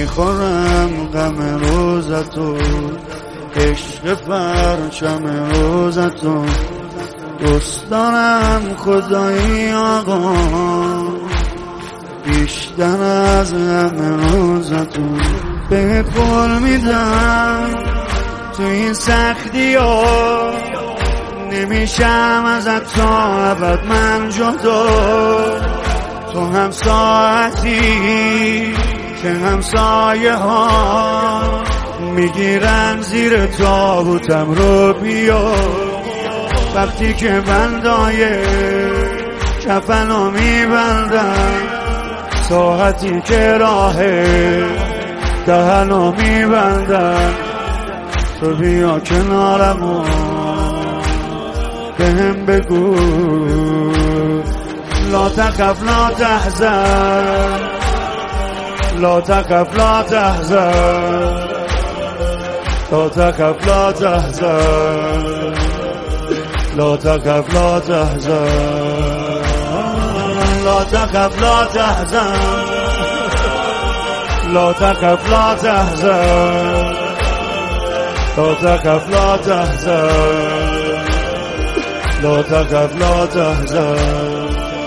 میخورم غم روزتو، عشق پرچم روزتو، دوست دارم خدایی آقا بیشتر از غم روزتو. به قول میدم تو این سختی ها نمیشم ازت تا ابد من جدا. تو هم ساعتی که همسایه ها میگیرن زیر تابوتم رو بیا. وقتی که بندای کفنو میبندم، ساعتی که راه دهنو میبندم، تو بیا کنارم و بهم بگو لا تخف لا تحزن، لا تخف لا تحزن، لا تخف لا تحزن، لا تخف لا تحزن، لا تخف لا تحزن، لا تخف لا تحزن، لا تخف لا تحزن، لا تخف لا تحزن.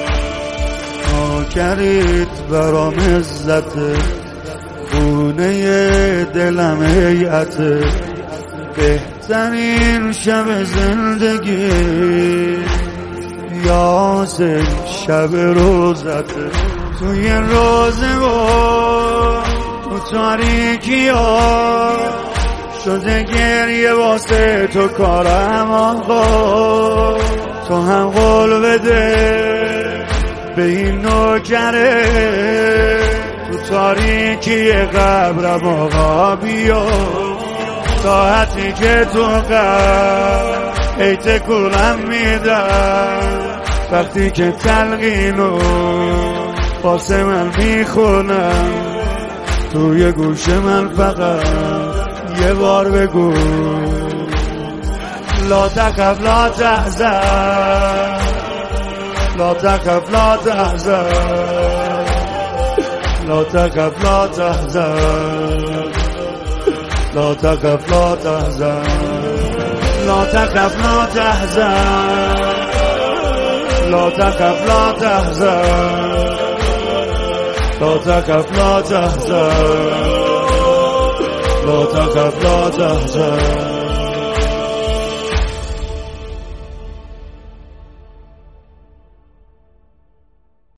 کرید برام عزت خونه دلم هیئت، بهترین شب زندگی یاسه شب روزت. توی روزه و تو تاریکی ها شده گریه واسه تو کارم آقا. تو هم قول بده به این نوکره تو تاریکی قبرم آقا بیا. ساعتی که تو قبر ای تکونم میدم، وقتی که تلقینو واسه من میخونم، توی گوش من فقط یه بار بگو لا تخف لا تحزن، لا تخف لا تحزن، لا تخف لا تحزن، لا تخف لا تحزن، لا تخف لا تحزن، لا تخف لا تحزن، لا تخف لا تحزن، لا تخف لا تحزن.